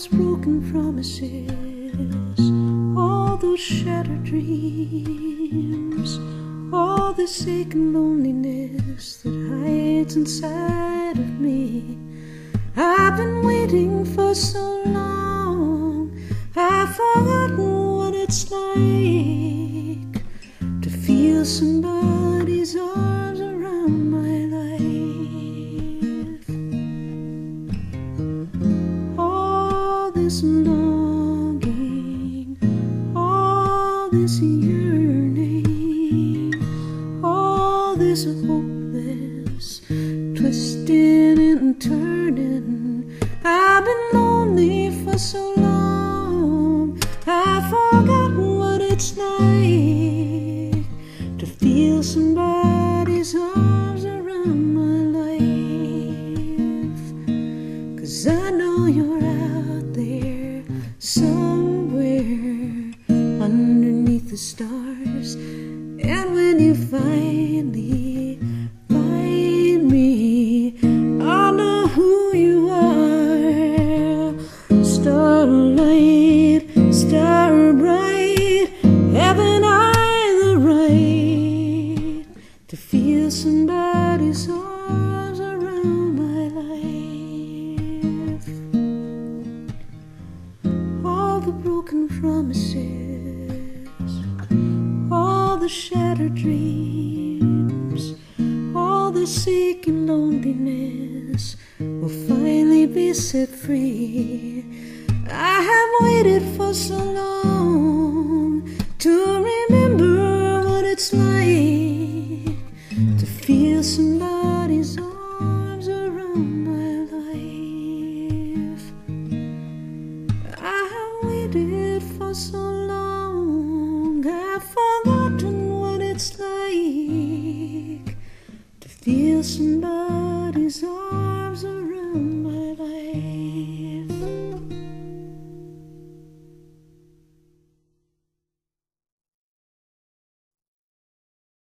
those broken promises, all those shattered dreams, all this aching loneliness that hides inside of me. I've been waiting for so long, I've forgotten what it's like to feel somebody's arms around my life. All this longing, all this yearning, all this hopeless twisting and turning. I've been lonely for so long, I've forgotten what it's like to feel somebody's arms around my life. 'Cause I know you're out there somewhere underneath the stars, and when you finally find me, I'll know who you are. Starlight, star bright, haven't I the right to feel somebody's arms around my life? All the broken promises, all the shattered dreams, all this aching loneliness will finally be set free. I have waited for so long to remember what it's like to feel somebody's arms around my life. I have waited for so long, I've forgotten what it's like to feel somebody's arms